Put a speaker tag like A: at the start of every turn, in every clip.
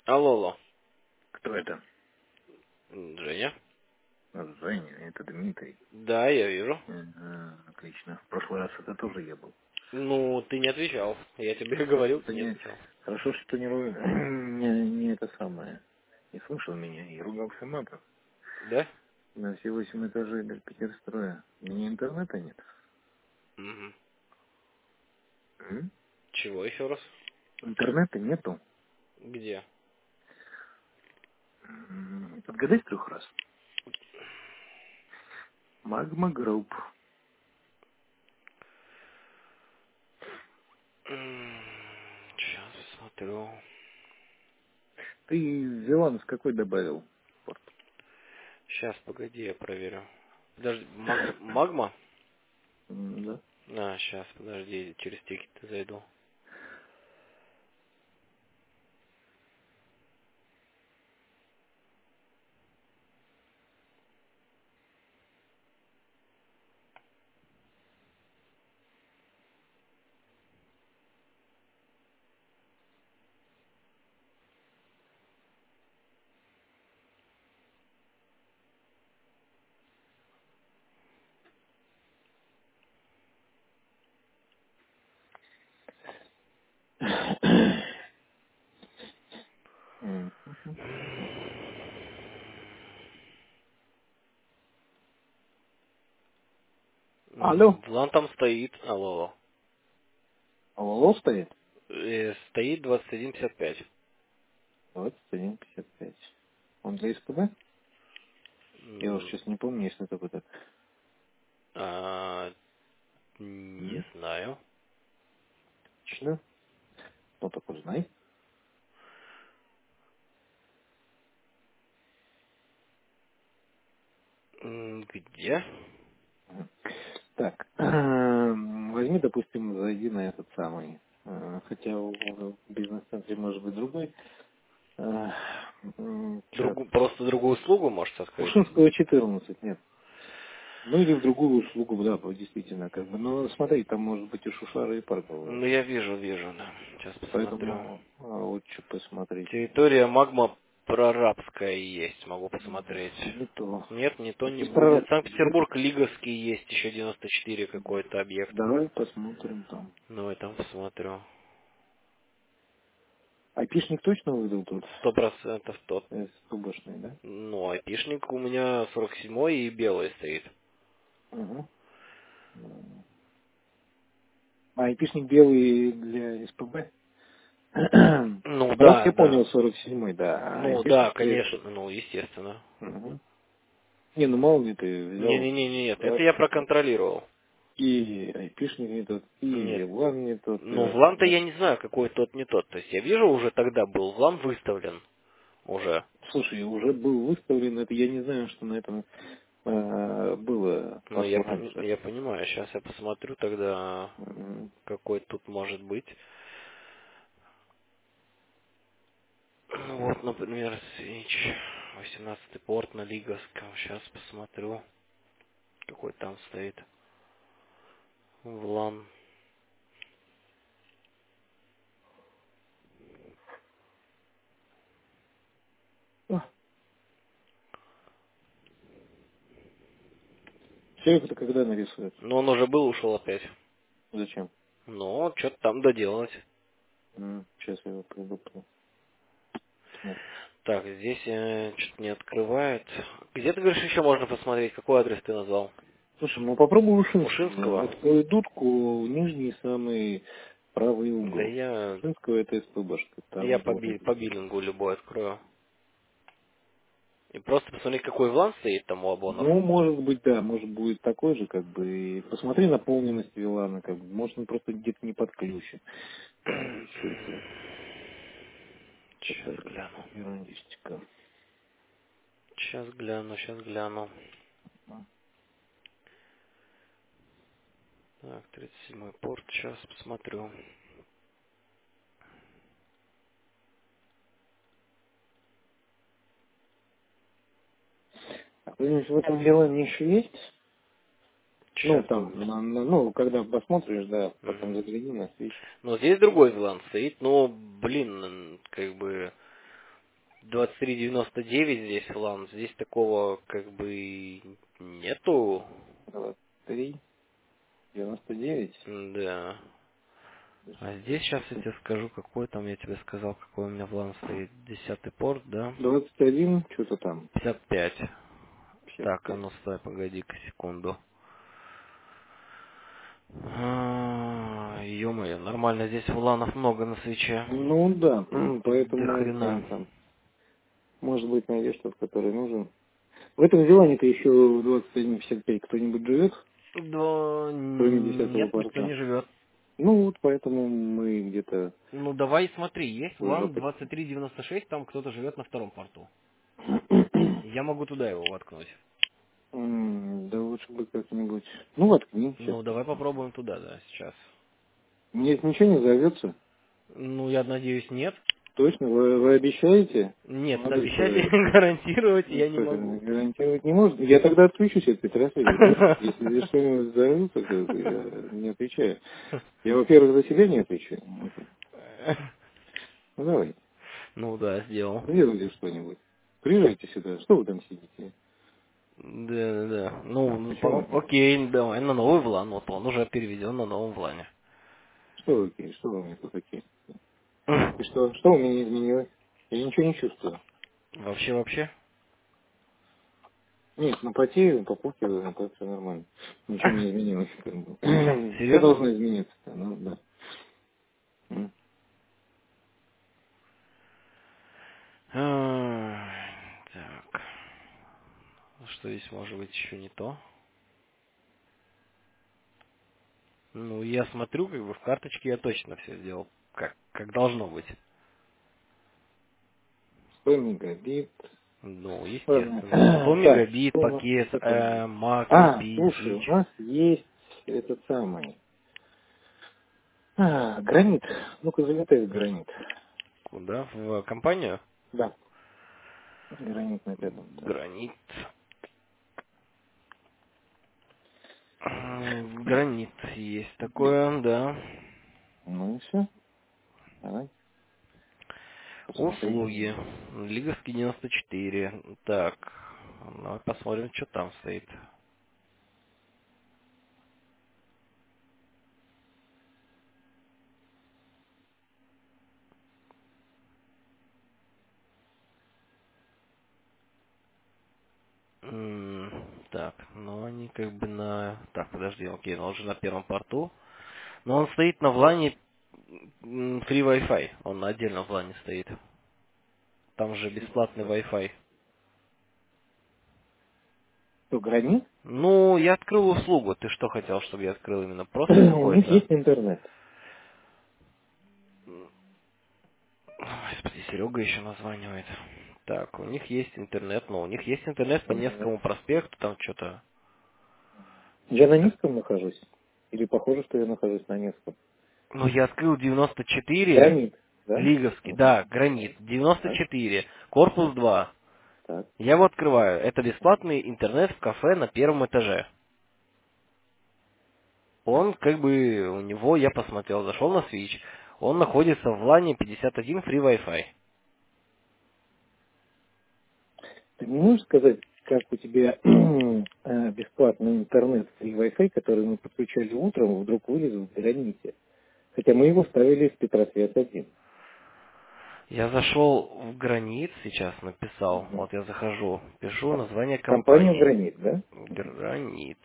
A: Алло, алло.
B: Кто это?
A: Женя?
B: Женя, это Дмитрий.
A: Да, я вижу.
B: Ага, отлично. В прошлый раз это тоже я был.
A: Ну, ты не отвечал. Я тебе
B: Хорошо,
A: говорил,
B: что
A: ты
B: ты
A: не
B: не,
A: отвечал.
B: хорошо, что ты не это самое. Не слышал меня и ругался матом.
A: Да?
B: На все 8 этажей до Питерстроя. У меня интернета нет.
A: Угу.
B: М?
A: Чего еще раз?
B: Интернета нету.
A: Где?
B: Подгадай с 3 раз. Магма Групп.
A: Сейчас смотрю.
B: Ты Зелан с какой добавил? Порт?
A: Сейчас, погоди, я проверю. Подожди, магма?
B: Да.
A: А, сейчас, подожди, через тикеты зайду.
B: М. Алло.
A: Влан там стоит. Алло, алло.
B: Алло стоит?
A: Стоит 21,55.
B: 21,55. Он для СПБ? Я уж
A: М,
B: сейчас не помню, если это вот это.
A: а, не знаю.
B: Точно? Ну, так узнай.
A: Где?
B: Мгм. Так, возьми, допустим, зайди на этот самый, хотя в бизнес-центре может быть другой, чат.
A: Просто другую услугу можешь открыть?
B: Ушинского 14, нет. Ну или в другую услугу, да, действительно, как бы. Но смотри, там может быть и Шушара, и Паркова.
A: Ну, я вижу, да. Сейчас посмотрю.
B: Поэтому лучше посмотреть.
A: Территория магма прорабская есть, могу посмотреть.
B: Не то.
A: Нет, не то не
B: Здесь
A: будет.
B: прорабский нет.
A: Санкт-Петербург, Лиговский есть, еще 94 какой-то объект.
B: Давай посмотрим там.
A: Ну, и там посмотрю.
B: Айпишник точно выдал тут?
A: 100% тот.
B: Тубошный, да?
A: Ну, айпишник у меня 47 и белый стоит.
B: Угу. А айпишник белый для СПБ?
A: Ну,
B: Брат,
A: да,
B: я
A: да.
B: понял, 47-й, да. А
A: Ну, да,
B: айпишник для
A: конечно.
B: СПБ.
A: Ну, естественно.
B: Угу. Не, ну мало ли ты взял,
A: Не-не-не, нет, это
B: брат,
A: я проконтролировал.
B: и айпишник не тот, и
A: Нет.
B: Вилан не тот.
A: Ну, Влан-то
B: Да.
A: я не знаю, какой тот не тот. То есть я вижу, уже тогда был Влан выставлен. Уже.
B: Слушай, уже был выставлен, это я не знаю, что на этом было
A: Ну,
B: пасло раньше.
A: я понимаю. Сейчас я посмотрю тогда,
B: Мгм.
A: какой тут может быть. Ну, вот, например, Свич. 18-й порт на Лиговском. Сейчас посмотрю, какой там стоит. Влан.
B: Все это когда нарисуют?
A: Но он уже был, ушел опять.
B: Зачем?
A: Ну, что-то там доделать.
B: Сейчас я его приду посмотрю.
A: Так, здесь что-то не открывает. Где ты говоришь, еще можно посмотреть? Какой адрес ты назвал?
B: Слушай, ну попробуй Ушинского.
A: Ушинского?
B: Открой дудку, нижний самый правый
A: Да
B: угол. Ушинского это СПБшка,
A: я
B: там
A: по,
B: дворник.
A: по биллингу любой открою. И просто посмотри, какой влан стоит там у Абонов.
B: Ну, может быть, да, может будет такой же, как бы, и посмотри наполненность Вилана, как бы, может он просто где-то не подключен. Еще это
A: Сейчас
B: такая
A: гляну.
B: ерундистика.
A: Сейчас гляну. Так, 37-й порт, сейчас посмотрю.
B: А кто-нибудь в этом Вилане еще есть? Ну,
A: Сейчас
B: там,
A: погуглю.
B: ну, когда посмотришь, да, потом
A: Мгм.
B: загляни на свич.
A: Но здесь другой влан стоит, но, блин, как бы, 23,99 здесь лан. Здесь такого как бы нету.
B: 23,99.
A: Да.
B: Подожди,
A: А здесь сейчас я
B: сейчас.
A: тебе скажу, какой там, я тебе сказал, какой у меня в лан стоит. 10-й порт, да?
B: 21, что-то там.
A: 55. Так, а
B: 55.
A: ну стой, погоди-ка секунду. Ё-моё, нормально, здесь уланов много на свече.
B: Ну да,
A: До
B: поэтому
A: хрена.
B: глянь там. Может быть, найдешь тот, который нужен. В этом Зелане-то еще в 21.55 кто-нибудь живет,
A: Да,
B: кроме 10-го
A: нет, никто
B: порта?
A: не живет.
B: Ну вот поэтому мы где-то...
A: Ну давай смотри, есть
B: в
A: лан
B: жопе.
A: 2396, там кто-то живет на втором порту. Я могу туда его воткнуть.
B: Да лучше бы как-нибудь... Ну, воткни сейчас.
A: Ну давай попробуем туда, да, сейчас.
B: Мне это ничего не зовется.
A: Ну, я надеюсь, нет.
B: Точно? Вы обещаете?
A: Нет,
B: Молодой
A: обещать и
B: человек.
A: гарантировать
B: Ну,
A: я не
B: что же,
A: могу.
B: гарантировать не может. Я тогда отключусь от этой трансляции. Если здесь что-нибудь зовется, то я не отвечаю. Я, во-первых, за себя не отвечаю. Ну, давай,
A: Ну да, сделал.
B: сделайте что-нибудь. Приезжайте сюда. Что вы там сидите?
A: Да, да, да. Ну,
B: Почему?
A: окей, давай, на новый влан. Вот он уже переведен на новом влане.
B: Что вы, что вы мне тут такие? И что? Что у меня изменилось? Я ничего не чувствую.
A: Вообще.
B: Нет, ну потею, попукиваю, но так все нормально. Ничего не изменилось. Как бы. Все
A: Серьезно?
B: должно измениться. Ну, да.
A: Так. Что здесь может быть еще не то? Ну, я смотрю, как бы в карточке я точно все сделал, как должно быть.
B: 100 мегабит.
A: Ну,
B: Ладно.
A: естественно. 100
B: Так,
A: мегабит,
B: что у нас
A: пакет,
B: такое есть?
A: макро,
B: А,
A: бит,
B: слушай, у
A: дичь.
B: нас есть этот самый гранит. Ну-ка, залетай в гранит.
A: Куда? В компанию?
B: Да, гранит на пятом этаже.
A: Гранит. Гранит есть такое, да.
B: Ну и все. Давай, посмотри.
A: Услуги. Лиговский 94. Так. Давай посмотрим, что там стоит. Так, ну они как бы на... Так, подожди, окей, он уже на первом порту. Но он стоит на влане Free Wi-Fi. Он на отдельном влане стоит. Там же бесплатный Wi-Fi.
B: Что, гранит?
A: Ну, я открыл услугу. Ты что хотел, чтобы я открыл именно просто
B: У них
A: какой-то?
B: есть интернет.
A: Господи, Серега еще названивает. Так, у них есть интернет, но у них есть интернет по
B: Интернет.
A: Невскому проспекту, там что-то.
B: Я на низком нахожусь? Или похоже, что я нахожусь на низком?
A: Ну, я открыл 94,
B: Гранит, да?
A: Лиговский,
B: Угу.
A: да, гранит,
B: Так,
A: 94, корпус 2.
B: так.
A: Я его открываю. Это бесплатный интернет в кафе на первом этаже. Он, как бы, у него, я посмотрел, зашел на Switch. Он находится в лане 51 Free Wi-Fi.
B: Ты не можешь сказать, как у тебя бесплатный интернет и Wi-Fi, который мы подключали утром, вдруг вылез в граните? Хотя мы его ставили в Петросвет 1.
A: Я зашел в гранит, сейчас написал.
B: Угу.
A: Вот я захожу, пишу название
B: Компанию
A: компании.
B: Гранит, да?
A: Гранит.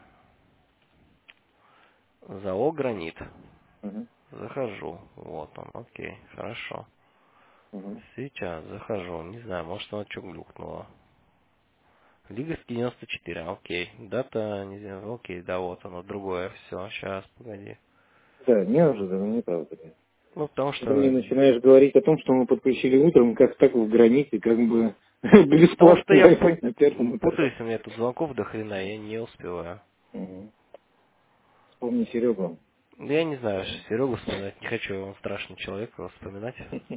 A: ЗАО Гранит.
B: Угу.
A: Захожу. Вот он, окей, хорошо.
B: Угу.
A: Сейчас захожу. Не знаю, может оно что глюкнуло. Лиговский 94, окей. Дата, не знаю, окей, да, вот оно, другое. Все, сейчас, погоди.
B: Да, неожиданно, не правда.
A: Ну, потому
B: Ты мне
A: что...
B: начинаешь говорить о том, что мы подключили утром, как так в граните, как бы
A: Потому что
B: бесплатный
A: я
B: Wi-Fi на первом этаже.
A: путаюсь, у меня тут звонков до хрена, я не успеваю.
B: Угу. Вспомни Серегу.
A: Да я не знаю, Серегу вспоминать не хочу, он страшный человек, его вспоминать.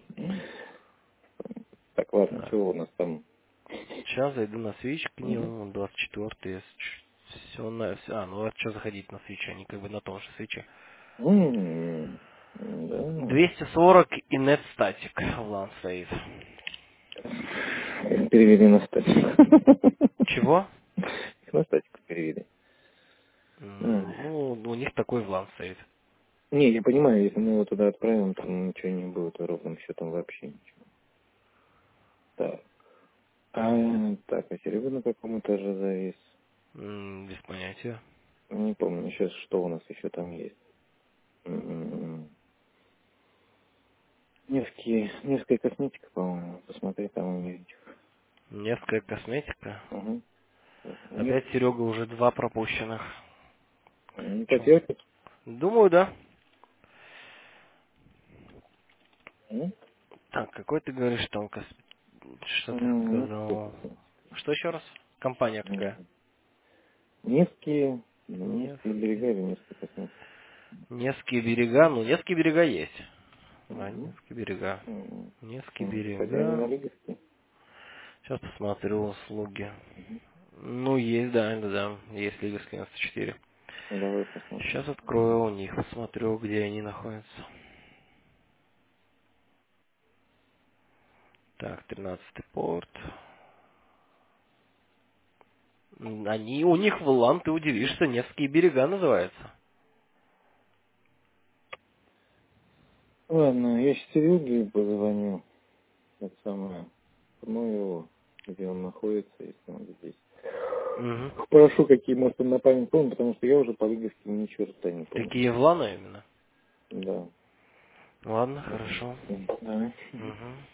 B: Так, ладно,
A: Так,
B: чего у нас там?
A: сейчас зайду на Switch к
B: Угу.
A: нему, 24-й, все на... ну а что заходить на Switch, они как бы на том же Switch.
B: Да.
A: 240 и net static в LAN стоит.
B: Их перевели на статику.
A: Чего?
B: Их на статику перевели.
A: Ну, у них такой влан стоит.
B: Не, я понимаю, если мы его туда отправим, там ничего не будет, ровным счетом вообще ничего. Так. Так, а Серега на каком этаже завис?
A: Без понятия.
B: Не помню сейчас, что у нас еще там есть. Невская косметика, по-моему. Посмотри, там у них.
A: Невская косметика.
B: Угу.
A: Опять Серега уже 2 пропущенных.
B: Не
A: Чё?
B: потерпит.
A: Думаю, да.
B: М?
A: Так, какой ты говоришь там что ты сказал? Что еще раз? Компания какая?
B: Невские
A: Невские.
B: берега или Невская косметика.
A: Невские берега. Ну, Невские берега есть. Да,
B: Угу.
A: Невские берега. Невские
B: Кстати, они на
A: берега.
B: Лиговске.
A: Сейчас посмотрю услуги. Ну, есть, да, есть Лига с 94.
B: Ну, давай посмотрим.
A: Сейчас открою у них, посмотрю, где они находятся. Так, 13-й порт. У них в Лан, ты удивишься, Невские берега называется.
B: Ладно, я сейчас Сереге позвоню. Это самое. Ну его, где он находится, если он здесь.
A: Угу.
B: Прошу, какие может он на память помню, потому что я уже по Лиговски ни черта не помню.
A: Какие в Лана именно?
B: Да.
A: Ладно, хорошо.
B: Давай.
A: Угу.